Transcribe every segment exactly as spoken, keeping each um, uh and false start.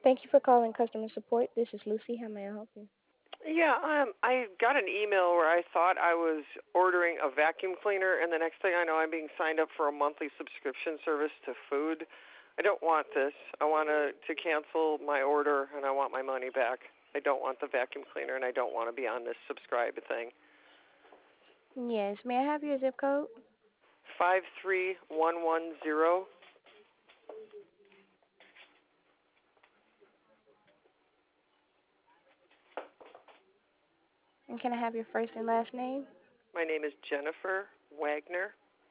Thank you for calling customer support. This is Lucy. How may I help you? Yeah, um, I got an email where I thought I was ordering a vacuum cleaner, and the next thing I know, I'm being signed up for a monthly subscription service to food. I don't want this. I want to to cancel my order, and I want my money back. I don't want the vacuum cleaner, and I don't want to be on this subscribe thing. Yes. May I have your zip code? Five three one one zero. And can I have your first and last name? My name is Jennifer Wagner.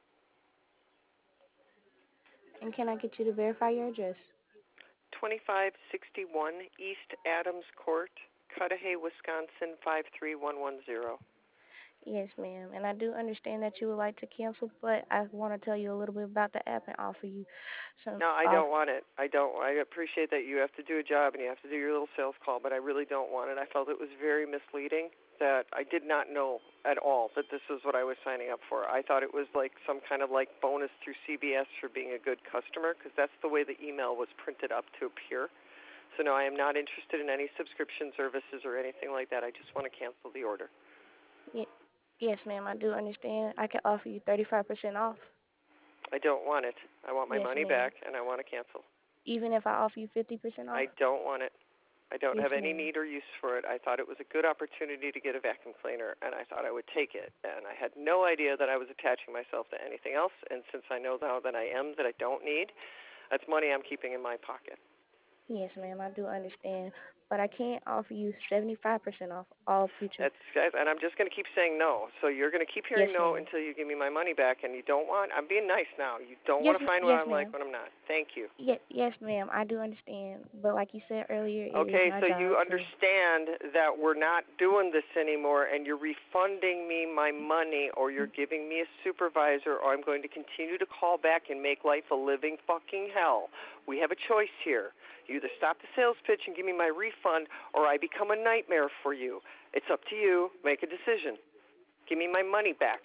And can I get you to verify your address? Twenty-five sixty-one East Adams Court, Cudahy, Wisconsin five three one one zero. Yes, ma'am. And I do understand that you would like to cancel, but I want to tell you a little bit about the app and offer you some No, I off. don't want it. I don't. I appreciate that you have to do a job and you have to do your little sales call, but I really don't want it. I felt it was very misleading. That I did not know at all that this is what I was signing up for. I thought it was like some kind of like bonus through C B S for being a good customer, because that's the way the email was printed up to appear. So no, I am not interested in any subscription services or anything like that. I just want to cancel the order. Ye- Yes, ma'am. I do understand. I can offer you thirty-five percent off. I don't want it. I want my Yes, money ma'am. back and I want to cancel. Even if I offer you fifty percent off? I don't want it. I don't Yes, have any ma'am. need or use for it. I thought it was a good opportunity to get a vacuum cleaner, and I thought I would take it. And I had no idea that I was attaching myself to anything else. And since I know now that I am, that I don't need, that's money I'm keeping in my pocket. Yes, ma'am, I do understand, but I can't offer you seventy-five percent off all future. That's guys, and I'm just going to keep saying no. So you're going to keep Yes, hearing no ma'am. until you give me my money back. And you don't want. I'm being nice now. You don't Yes, want to find what yes, I'm like ma'am. when I'm not. Thank you. Ye- yes, ma'am. I do understand, but like you said earlier, it is Okay, my so you job to. understand that we're not doing this anymore and you're refunding me my money, or you're giving me a supervisor, or I'm going to continue to call back and make life a living fucking hell. We have a choice here. You either stop the sales pitch and give me my refund, or I become a nightmare for you. It's up to you. Make a decision. Give me my money back.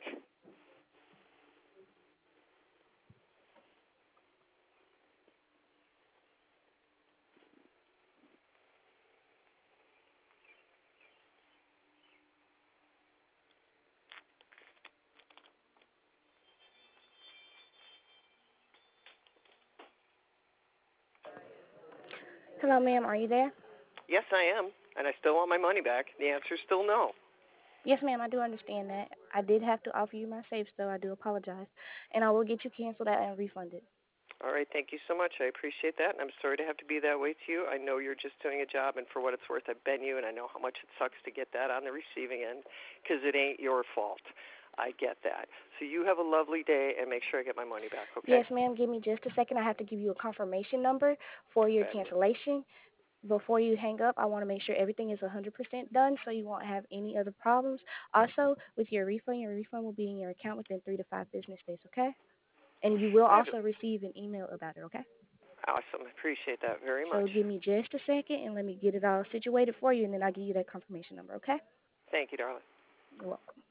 Hello, ma'am. Are you there? Yes, I am, and I still want my money back. The answer is still no. Yes, ma'am. I do understand that. I did have to offer you my safe, so I do apologize, and I will get you canceled out and refunded. All right, thank you so much. I appreciate that, and I'm sorry to have to be that way to you. I know you're just doing a job, and for what it's worth, I've been you, and I know how much it sucks to get that on the receiving end, because it ain't your fault. I get that. So you have a lovely day, and make sure I get my money back, okay? Yes, ma'am. Give me just a second. I have to give you a confirmation number for your Fabulous. cancellation. Before you hang up, I want to make sure everything is one hundred percent done so you won't have any other problems. Also, with your refund, your refund will be in your account within three to five business days, okay? And you will also Fabulous. receive an email about it, okay? Awesome. I appreciate that very much. So give me just a second and let me get it all situated for you, and then I'll give you that confirmation number, okay? Thank you, darling. You're welcome.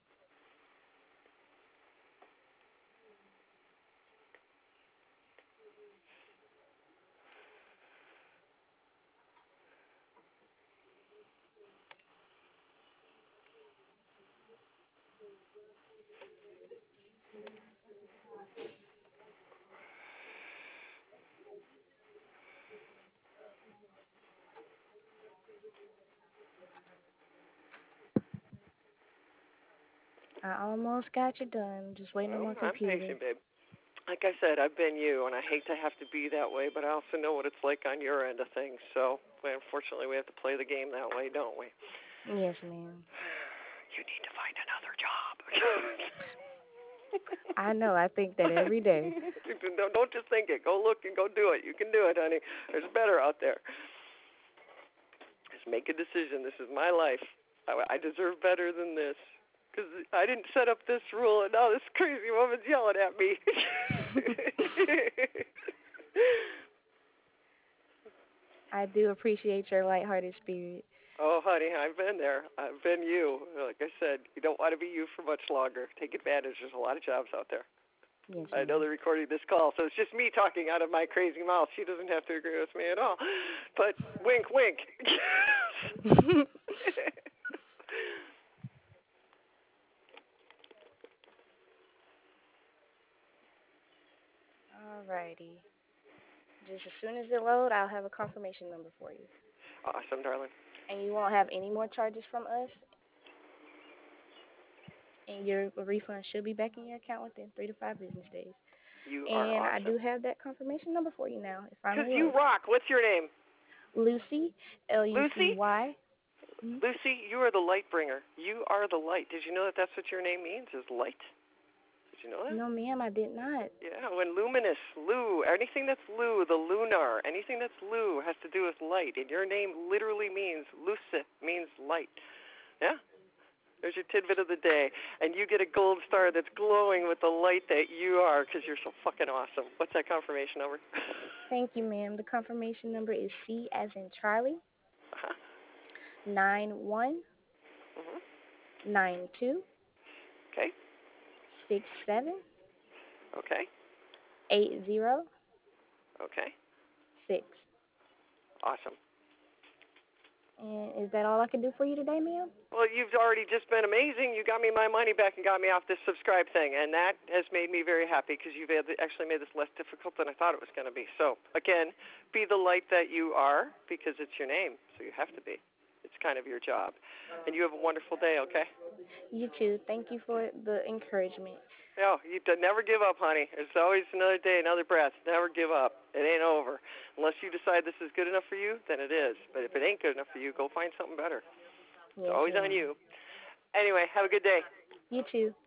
I almost got you done. Just waiting on Well, my I'm computer. patient, babe. Like I said, I've been you, and I hate to have to be that way, but I also know what it's like on your end of things. So, well, unfortunately, we have to play the game that way, don't we? Yes, ma'am. You need to find another job. I know. I think that every day. don't, don't just think it. Go look and go do it. You can do it, honey. There's better out there. Just make a decision. This is my life. I, I deserve better than this. Because I didn't set up this rule, and now this crazy woman's yelling at me. I do appreciate your lighthearted spirit. Oh, honey, I've been there. I've been you. Like I said, you don't want to be you for much longer. Take advantage. There's a lot of jobs out there. Yes, I know ma'am. they're recording this call, so it's just me talking out of my crazy mouth. She doesn't have to agree with me at all. But wink, wink. Alrighty. Just as soon as it load, I'll have a confirmation number for you. Awesome, darling. And you won't have any more charges from us. And your refund should be back in your account within three to five business days. You are And I awesome. do have that confirmation number for you now. It Because finally you loaded. rock. What's your name? Lucy, L U C Lucy? Y. Mm-hmm. Lucy, you are the light bringer. You are the light. Did you know that that's what your name means, is light? Did you know that? No, ma'am, I did not. Yeah, when luminous, Lu, anything that's Lu, the lunar, anything that's Lu has to do with light. And your name literally means, Luce means light. Yeah? There's your tidbit of the day. And you get a gold star that's glowing with the light that you are because you're so fucking awesome. What's that confirmation number? Thank you, ma'am. The confirmation number is C as in Charlie, Uh-huh. nine one Mm-hmm. nine two Okay. six seven Okay. eight zero Okay. six. Awesome. And is that all I can do for you today, ma'am? Well, you've already just been amazing. You got me my money back and got me off this subscribe thing, and that has made me very happy because you've actually made this less difficult than I thought it was going to be. So, again, be the light that you are because it's your name, so you have to be. It's kind of your job. And you have a wonderful day, okay? You too. Thank you for the encouragement. No, you never give up, honey. There's always another day, another breath. Never give up. It ain't over. Unless you decide this is good enough for you, then it is. But if it ain't good enough for you, go find something better. It's Yes, always on ma'am. you. Anyway, have a good day. You too.